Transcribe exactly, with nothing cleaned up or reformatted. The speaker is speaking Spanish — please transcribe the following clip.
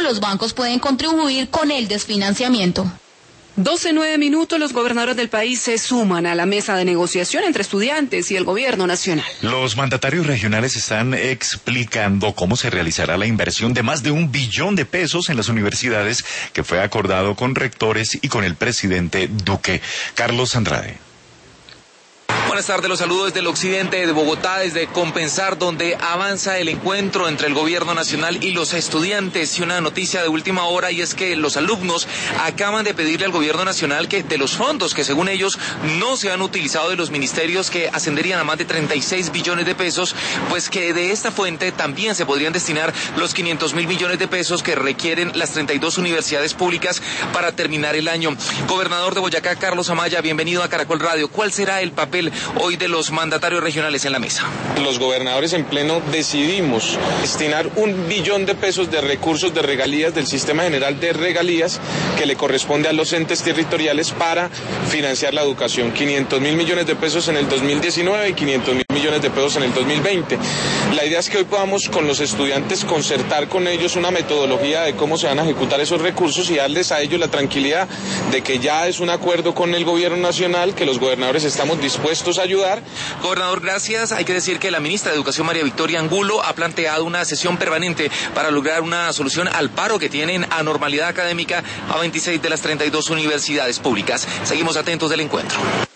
los bancos pueden contribuir con el desfinanciamiento. doce nueve minutos, los gobernadores del país se suman a la mesa de negociación entre estudiantes y el gobierno nacional. Los mandatarios regionales están explicando cómo se realizará la inversión de más de un billón de pesos en las universidades que fue acordado con rectores y con el presidente Duque. Carlos Andrade. Buenas tardes, los saludos desde el occidente de Bogotá, desde Compensar, donde avanza el encuentro entre el gobierno nacional y los estudiantes. Y una noticia de última hora, y es que los alumnos acaban de pedirle al gobierno nacional que de los fondos que según ellos no se han utilizado de los ministerios, que ascenderían a más de treinta y seis billones de pesos, pues que de esta fuente también se podrían destinar los quinientos mil millones de pesos que requieren las treinta y dos universidades públicas para terminar el año. Gobernador de Boyacá, Carlos Amaya, bienvenido a Caracol Radio. ¿Cuál será el papel hoy de los mandatarios regionales en la mesa? Los gobernadores en pleno decidimos destinar un billón de pesos de recursos de regalías del Sistema General de Regalías que le corresponde a los entes territoriales para financiar la educación. quinientos mil millones de pesos en el dos mil diecinueve y quinientos mil millones de pesos en el dos mil veinte. La idea es que hoy podamos con los estudiantes concertar con ellos una metodología de cómo se van a ejecutar esos recursos y darles a ellos la tranquilidad de que ya es un acuerdo con el gobierno nacional, que los gobernadores estamos dispuestos a ayudar. Gobernador, gracias. Hay que decir que la ministra de Educación, María Victoria Angulo, ha planteado una sesión permanente para lograr una solución al paro que tienen anormalidad académica a veintiséis de las treinta y dos universidades públicas. Seguimos atentos del encuentro.